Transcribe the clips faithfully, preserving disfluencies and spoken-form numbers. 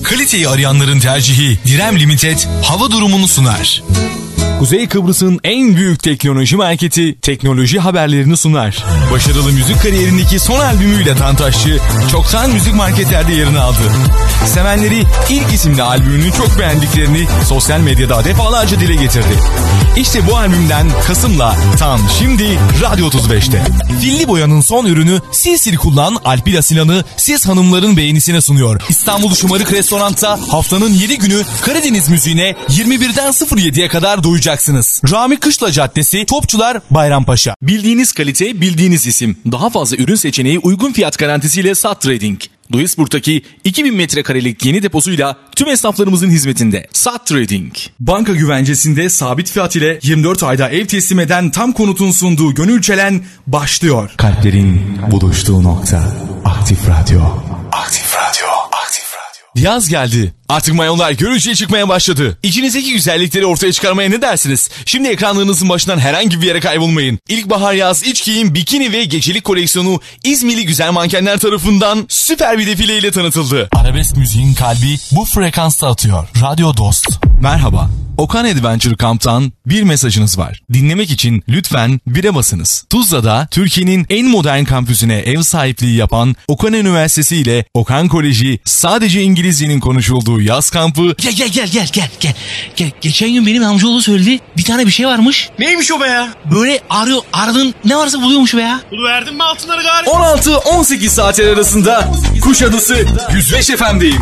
Kaliteyi arayanların tercihi Direm Limited hava durumunu sunar. Kuzey Kıbrıs'ın en büyük teknoloji marketi teknoloji haberlerini sunar. Başarılı müzik kariyerindeki son albümüyle Tantaşçı çoktan müzik marketlerde yerini aldı. Sevenleri ilk isimli albümünü çok beğendiklerini sosyal medyada defalarca dile getirdi. İşte bu albümden Kasım'la tam şimdi Radyo otuz beşte. Filli Boya'nın son ürünü Sil Sil Kullan Alpil Asilan'ı siz hanımların beğenisine sunuyor. İstanbul Şımarık Restorant'ta haftanın yedi günü Karadeniz müziğine yirmi birden yediye kadar doyacaksınız. Rami Kışla Caddesi, Topçular, Bayrampaşa. Bildiğiniz kalite, bildiğiniz isim. Daha fazla ürün seçeneği, uygun fiyat garantisiyle Sat Trading. Duisburg'daki iki bin metrekarelik yeni deposuyla tüm esnaflarımızın hizmetinde. Sat Trading. Banka güvencesinde sabit fiyat ile yirmi dört ayda ev teslim eden Tam Konut'un sunduğu Gönül Çelen başlıyor. Kalplerin buluştuğu nokta Aktif Radyo. Aktif Radyo. Aktif Radyo. Yaz geldi. Artık mayonlar görücüye çıkmaya başladı. İçinizdeki güzellikleri ortaya çıkarmaya ne dersiniz? Şimdi ekranlarınızın başından herhangi bir yere kaybolmayın. İlkbahar yaz iç giyim, bikini ve gecelik koleksiyonu İzmirli güzel mankenler tarafından süper bir defileyle tanıtıldı. Arabesk müziğin kalbi bu frekansta atıyor. Radyo Dost. Merhaba. Okan Adventure Camp'tan bir mesajınız var. Dinlemek için lütfen bire basınız. Tuzla'da Türkiye'nin en modern kampüsüne ev sahipliği yapan Okan Üniversitesi ile Okan Koleji sadece İngilizcenin konuşulduğu yaz kampı. Gel gel gel gel gel gel. Gel. Geçen gün benim amcaoğlu söyledi. Bir tane bir şey varmış. Neymiş o be ya? Böyle arıyor, aradın ne varsa buluyormuş be ya. Buluverdin mi altınları gari? on altı on sekiz saatler arasında Kuşadası yüz beş F'm'deyim.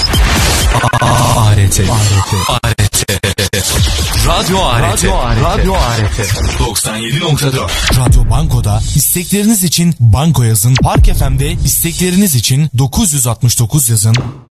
A R T. A R T. Radyo A R T. Radyo A R T. doksan yedi nokta dört. Radyo Banko'da istekleriniz için banko yazın. Park F M'de istekleriniz için dokuz yüz altmış dokuz yazın.